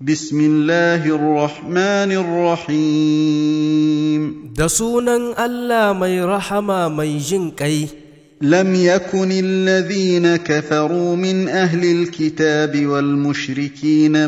بسم الله الرحمن الرحيم da sunan Allah mai rahama mai jin ƙai. لم يكن الذين كفروا من أهل الكتاب والمشركين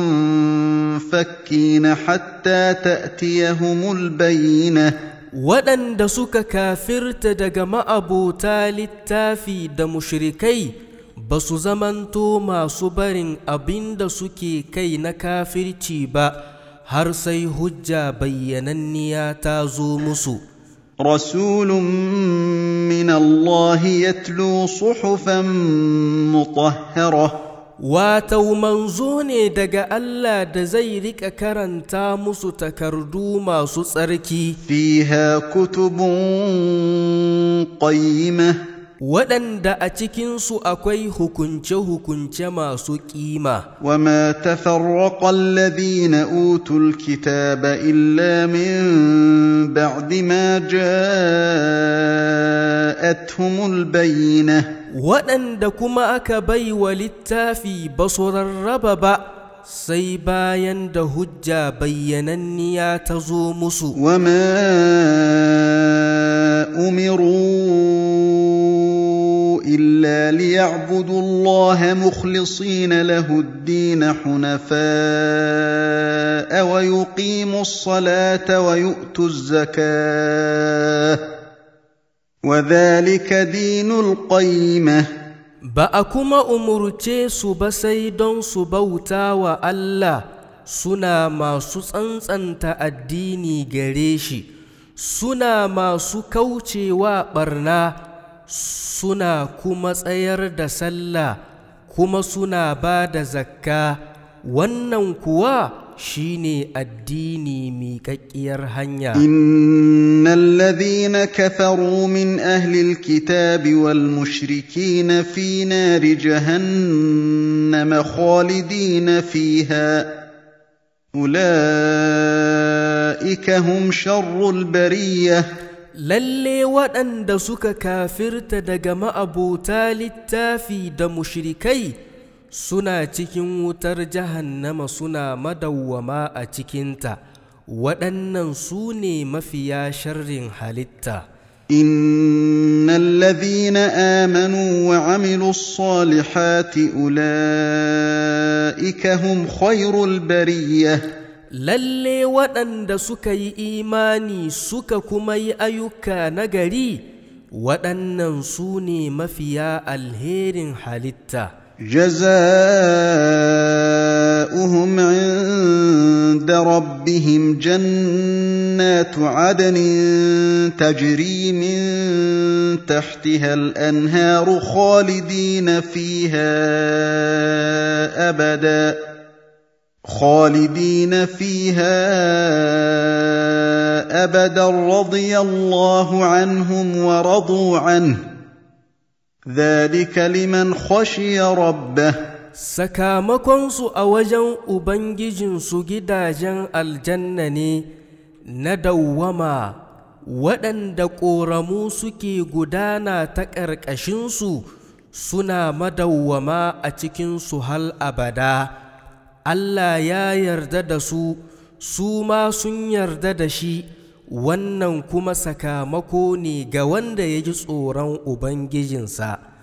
منفكين حتى تأتيهم البينة waɗanda suka kafirta daga ma'abota littafi da mushrikai ba su zamanto masu barin abin da suke kai na kafirci ba har sai hujja bayyananniya ta zo musu. رسول من الله يتلو صحفا مطهرة Watau manzo ne daga Allah da zai rika karanta musu takardu masu tsarki فيها كتب قيمة waɗanda a cikinsu akwai hukunce-hukunce masu ƙima. وما تفرق الذين أوتوا الكتاب إلا من بعد ما جاءتهم البينة waɗanda kuma aka bai wa littafi ba su rarraba ba sai bayan da hujja bayyananniya ta zo musu. وما أمروا إلا ليعبدوا الله مخلصين له الدين حنفاء ويقيموا الصلاة ويؤتوا الزكاة وذلك دين القيمة Ba a kuma umurce su ba sai don su bauta wa Allah suna masu tsantsanta addini gare shi, suna masu kaucewa ɓarna, suna kuma tsayar da sallah, kuma suna ba da zakka, wannan kuwa shine addini miƙaƙƙiyar hanya. إن الذين كفروا من أهل الكتاب والمشركين في نار جهنم خالدين فيها أولئك هم شر البرية Lalle waɗanda suka kafirta daga ma'abota littafi da mushrikai suna cikin wutar jahannama suna madawwama a cikinta, waɗannan su ne mafiya sharrin halitta. إن الذين آمنوا وعملوا الصالحات أولئك هم خير البرية Lalle waɗanda suka yi imani suka kuma yi ayyuka nagari, waɗannan su ne mafiya alherin halitta. جزاؤهم عند ربهم جنات عدن تجري من تحتها الأنهار خالدين فيها أبدا رضي الله عنهم ورضوا عنه ذلك لمن خشي ربه sakamakonsu a wajen Ubangijinsu gidajen aljanna ne na dawwama waɗanda ƙoramu suke gudana ta ƙarƙashinsu suna madawwama a cikinsu hal abada. Allah ya yarda da su, su ma sun yarda da shi, wannan kuma sakamako ne ga wanda ya ji tsoron Ubangijinsa.